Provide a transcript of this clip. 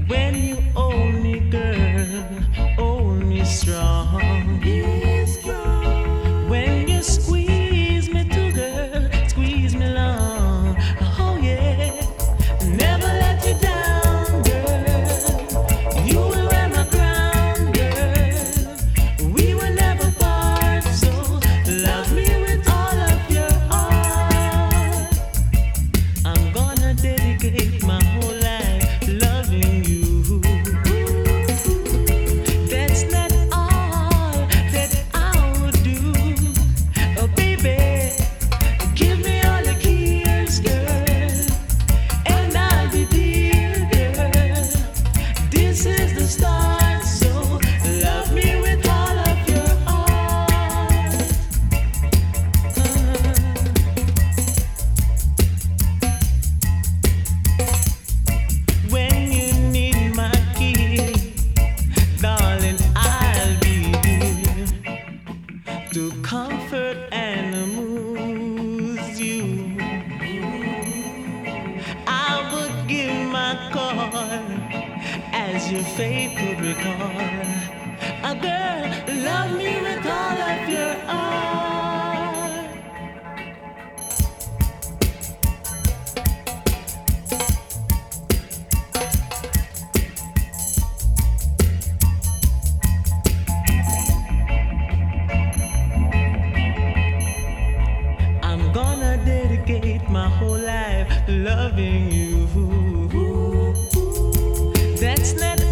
When you hold me, girl, hold me strong. Be strong. When you squeeze me too, girl, squeeze me long. Oh yeah, never let you down, girl. You will wear my crown, girl. We will never part, so love me with all of your heart. I'm gonna dedicate my whole life loving you. That's not all that I would do. Oh, baby, give me all the keys, girl, and I'll be there, girl. This is the start, so love me with all of your heart. When you need my key, darling, I'll be here to comfort and amuse you. I would give my call as your faith could recall. A girl, love me with all of your heart. I'm gonna dedicate my whole life loving you. That's not